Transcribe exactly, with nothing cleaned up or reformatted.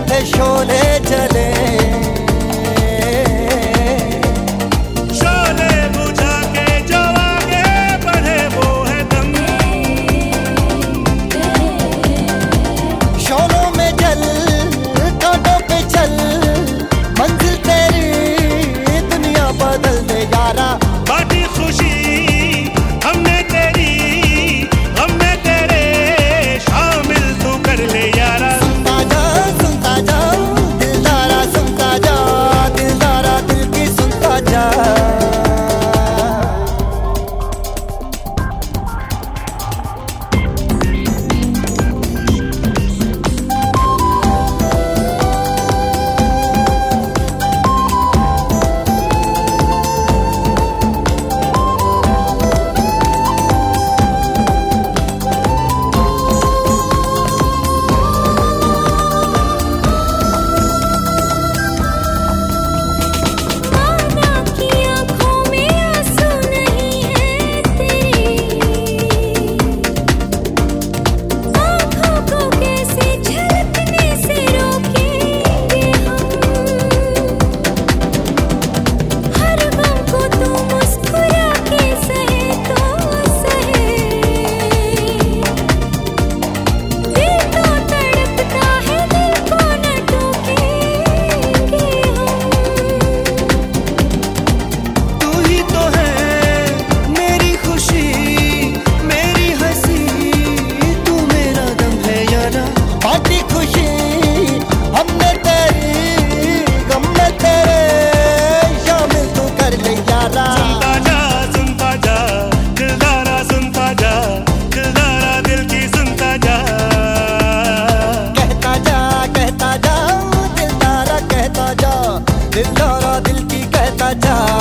थे शोले जले, शोले बुझा के जो आगे बढ़े वो है दम। शोलों में जल कांटों पे चल, मंजिल तेरी दुनिया बदल दे यारा। बाटी खुशी हमने तेरी, हमने तेरे, शामिल तू कर ले यारा। सुनता जा सुनता जा दिलदारा, सुनता जा दिलदारा, दिल की सुनता जा। दिलदारा दिल की कहता जा।